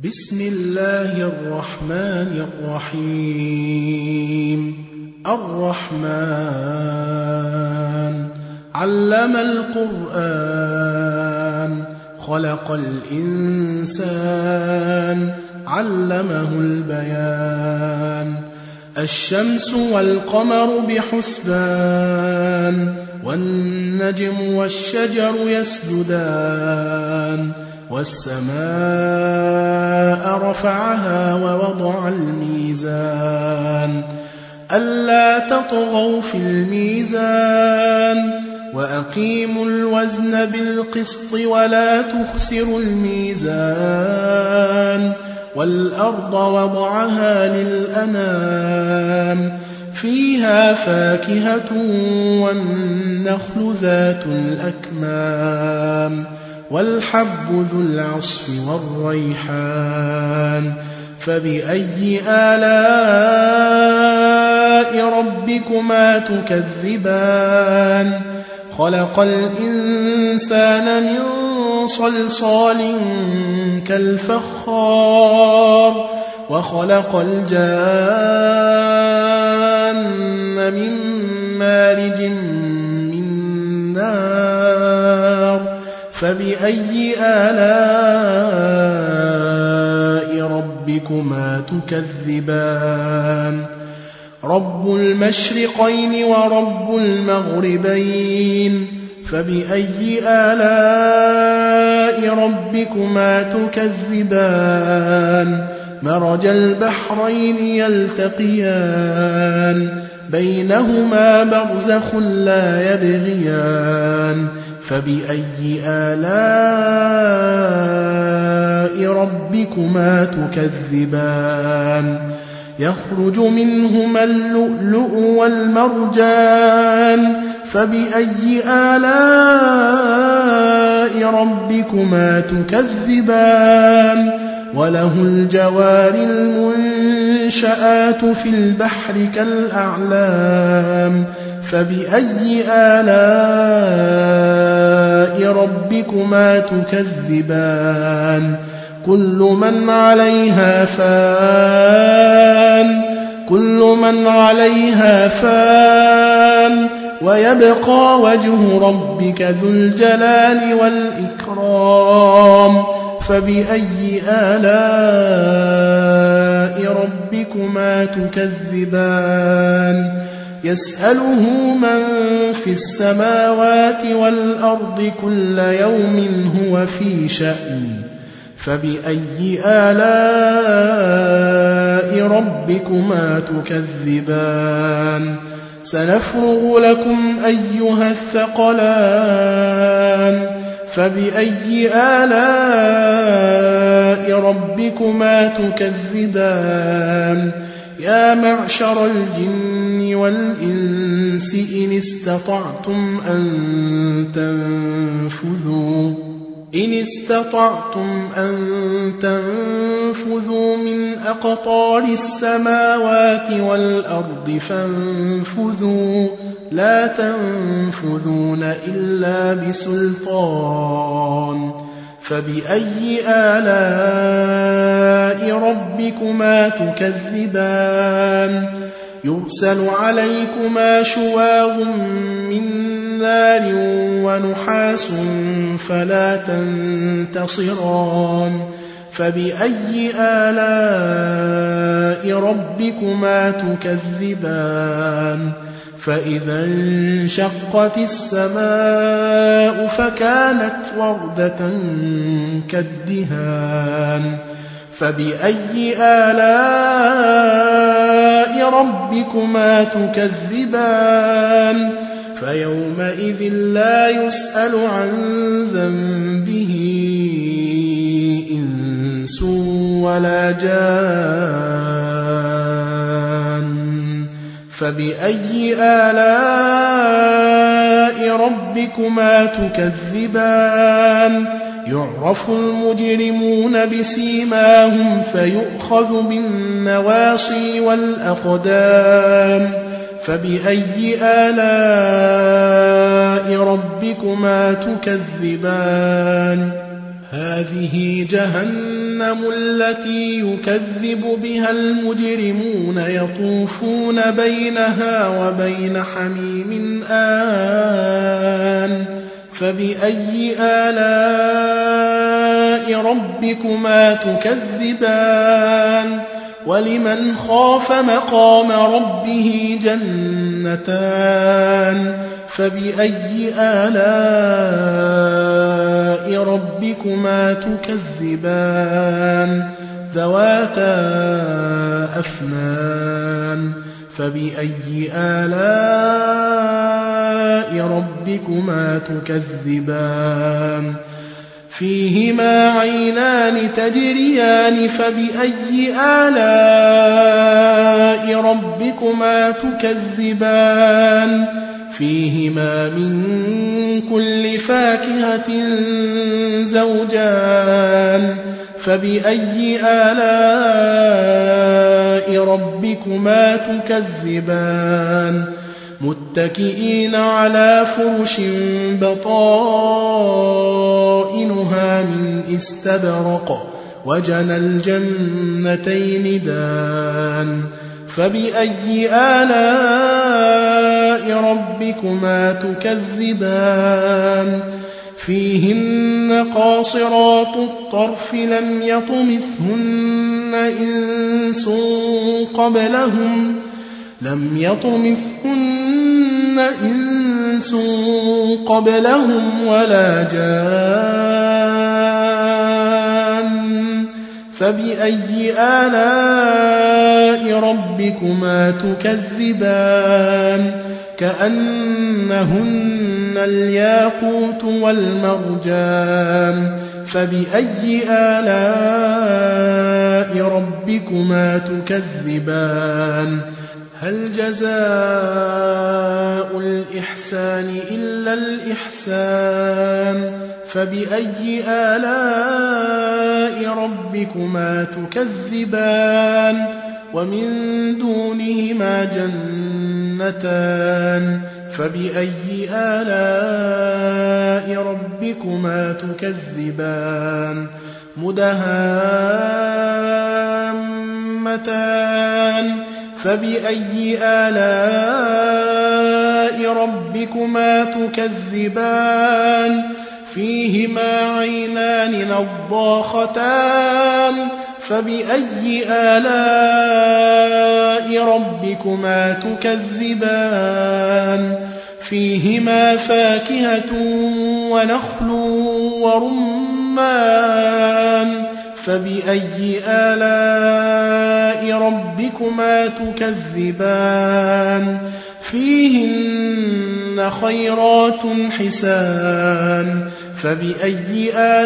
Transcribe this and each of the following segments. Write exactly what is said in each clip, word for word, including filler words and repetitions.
بسم الله الرحمن الرحيم. الرحمن علم القرآن خلق الإنسان علمه البيان. الشمس والقمر بحسبان والنجم والشجر يسجدان والسماء رفعها ووضع الميزان ألا تطغوا في الميزان وأقيموا الوزن بالقسط ولا تخسروا الميزان. والأرض وضعها للأنام فيها فاكهة والنخل ذات الأكمام والحب ذو العصف والريحان. فبأي آلاء ربكما تكذبان؟ خلق الإنسان من صلصال كالفخار وخلق الجان من مارج من نار. فبأي آلاء ربكما تكذبان؟ رب المشرقين ورب المغربين. فبأي آلاء ربكما تكذبان؟ مرج البحرين يلتقيان بينهما برزخ لا يبغيان. فبأي آلاء ربكما تكذبان؟ يخرج منهما اللؤلؤ والمرجان. فبأي آلاء ربكما تكذبان؟ وله الجوار المنشآت في البحر كالأعلام. فبأي آلاء ربكما تكذبان؟ كل من عليها فان كل من عليها فان ويبقى وجه ربك ذو الجلال والإكرام. فبأي آلاء ربكما تكذبان؟ يسأله من في السماوات والأرض كل يوم هو في شأن. فبأي آلاء ربكما تكذبان؟ سنفرغ لكم أيها الثقلان. فبأي آلاء ربكما تكذبان؟ يا معشر الجن والإنس إن استطعتم أن تنفذوا إن استطعتم أن تنفذوا من أقطار السماوات والأرض فانفذوا لا تنفذون إلا بسلطان. فبأي آلاء ربكما تكذبان؟ يرسل عليكما شواظ من نار ونحاس فلا تنتصران. فبأي آلاء ربكما تكذبان؟ فإذا انشقت السماء فكانت وردة كالدهان. فبأي آلاء ربكما تكذبان؟ فيومئذ لا يسأل عن ذنبه إنس ولا جان. فبأي آلاء ربكما تكذبان؟ يعرف المجرمون بسيماهم فيؤخذ بالنواصي والأقدام. فبأي آلاء ربكما تكذبان؟ هذه جهنم التي يكذب بها المجرمون يطوفون بينها وبين حميم آن فبأي آلاء ربكما تكذبان ولمن خاف مقام ربه جنتان فبأي آلاء ربكما تكذبان ذواتا أفنان فبأي آلاء ربكما تكذبان فيهما عينان تجريان فبأي آلاء ربكما تكذبان فيهما من كل فاكهة زوجان فبأي آلاء ربكما تكذبان متكئين على فرش بطائنها من استبرق وجنى الجنتين دان فبأي آلاء ربكما تكذبان فيهن قاصرات الطرف لم يطمثهن إنس قبلهم لم يطمثهن إنس قبلهم ولا جان فبأي آلاء ربكما تكذبان كأنهن الياقوت والمرجان فبأي آلاء ربكما تكذبان هل جزاء الإحسان إلا الإحسان فبأي آلاء ربكما تكذبان ومن دونهما جنتان فبأي آلاء ربكما تكذبان مدهامتان فبأي آلاء ربكما تكذبان فيهما عينان نضاختان فبأي آلاء ربكما تكذبان فيهما فاكهة ونخل ورمان فبأي آلاء ربكما تكذبان فيهن خيرات حسان فبأي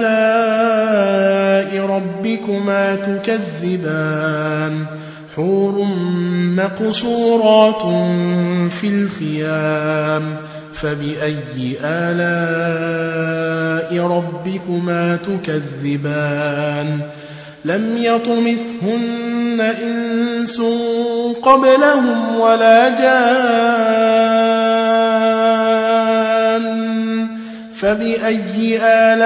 آلاء ربكما تكذبان حور مقصورات في الخيام فبأي آلاء ربكما تكذبان لم يطمثهن إنس قبلهم ولا جان فبأي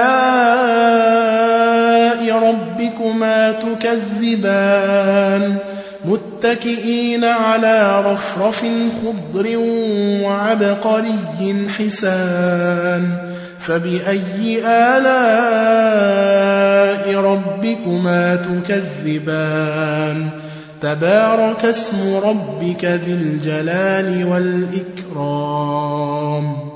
آلاء ربكما تكذبان متكئين على رفرف خضر وعبقري حسان فبأي آلاء ربكما تكذبان تبارك اسم ربك ذي الجلال والإكرام